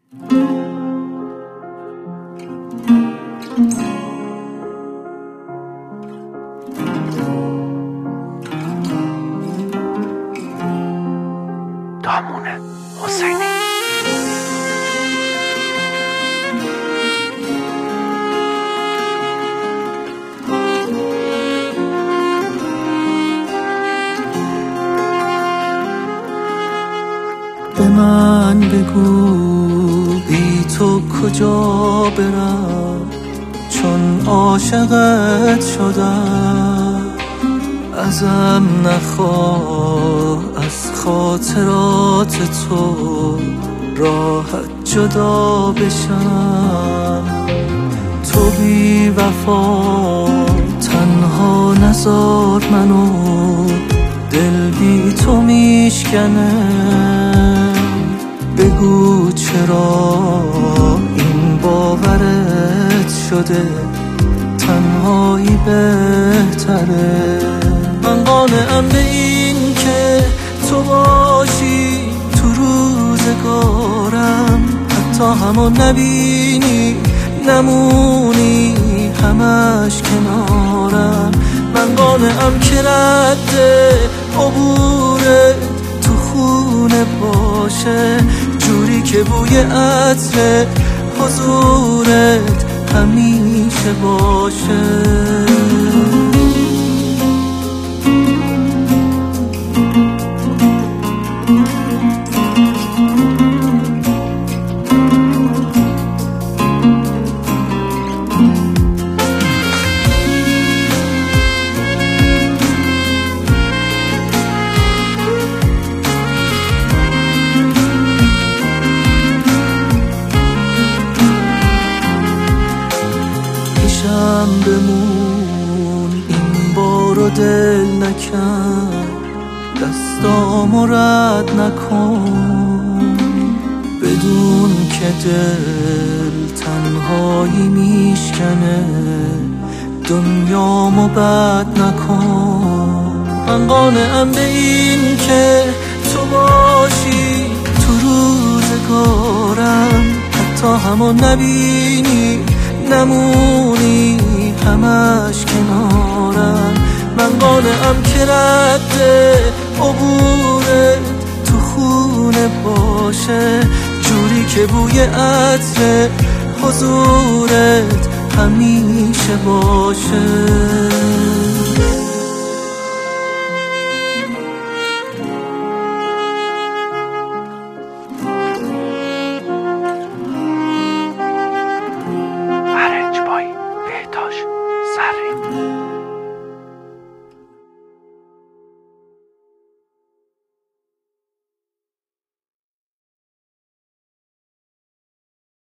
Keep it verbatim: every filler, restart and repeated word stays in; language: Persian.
دامونه حسینی. به من بگو بی تو کجا برم، چون عاشقت شدم. ازم نخواه از خاطرات تو راحت جدا بشم. تو بی وفا تنها نذار منو، دل بی تو میشکنه. بگو چرا این باورت شده تنهایی بهتره. من قانعم به این که تو باشی تو روزگارم، حتی همون نبینی نمونی همش کنارم. من قانعم که رد عبورت تو خونه باشه، جوری که بوی عطر حضورت همیشه باشه. پیشم بمون این بارو دل نکن، دستامو رد نکن. بدون که دل تنهایی میشکنه، دنیامو بد نکن. من قانعم به این که تو باشی تو روزگارم، حتی همون نبینی نمونی همش کنارم. من قانعم که رد عبورت تو خونه باشه، جوری که بوی عطر حضورت همیشه باشه.